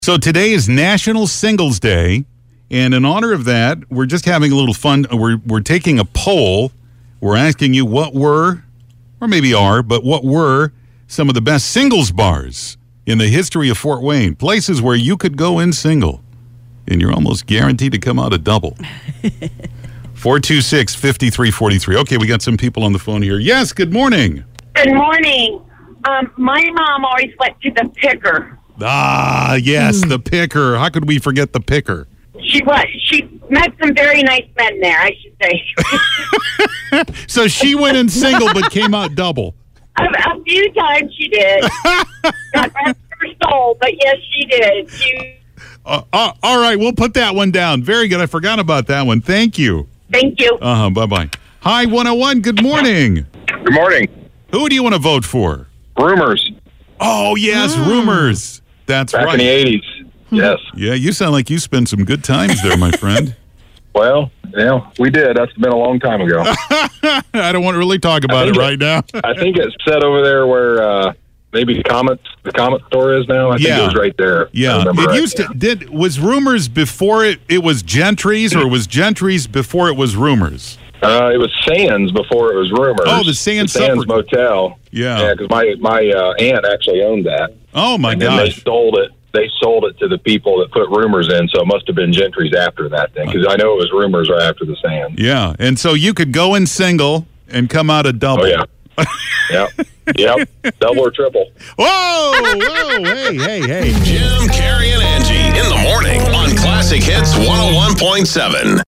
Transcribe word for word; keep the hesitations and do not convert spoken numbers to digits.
So today is National Singles Day, and in honor of that, we're just having a little fun. We're we're taking a poll. We're asking you what were, or maybe are, but what were some of the best singles bars in the history of Fort Wayne, places where you could go in single, and you're almost guaranteed to come out a double. four two six, five three four three. Okay, we got some people on the phone here. Yes, good morning. Good morning. Um, my mom always went to the Picker. Ah, yes, mm. the Picker. How could we forget the Picker? She was. She met some very nice men there, I should say. So she went in single but came out double. A, a few times she did. Got rest her soul, but yes, she did. She... Uh, uh, all right, we'll put that one down. Very good. I forgot about that one. Thank you. Thank you. Uh-huh. Bye-bye. Hi, one oh one. Good morning. Good morning. Who do you want to vote for? Rumors. Oh, yes, mm. Rumors. That's Back right. in the eighties. Yes. Yeah, you sound like you spent some good times there, my friend. Well, yeah, we did. That's been a long time ago. I don't want to really talk about it right it, now. I think it's set over there where uh, maybe the Comet, the Comet store is now. I yeah. think it was right there. Yeah. It right. used to. Did was Rumors before it? It was Gentry's, or was Gentry's before it was Rumors? Uh, it was Sands before it was Rumors. Oh, the Sands, the Sands supper- Motel. Yeah. Yeah, because my my uh, aunt actually owned that. Oh my and gosh! And they sold it. They sold it to the people that put Rumors in, so it must have been Gentry's after that thing, because I know it was Rumors right after the Sands. Yeah, and so you could go in single and come out a double. Oh, yeah. Yep. Yep. Double or triple. Whoa! Whoa! Hey, hey, hey. Jim, Carrie, and Angie in the morning on Classic Hits one oh one point seven.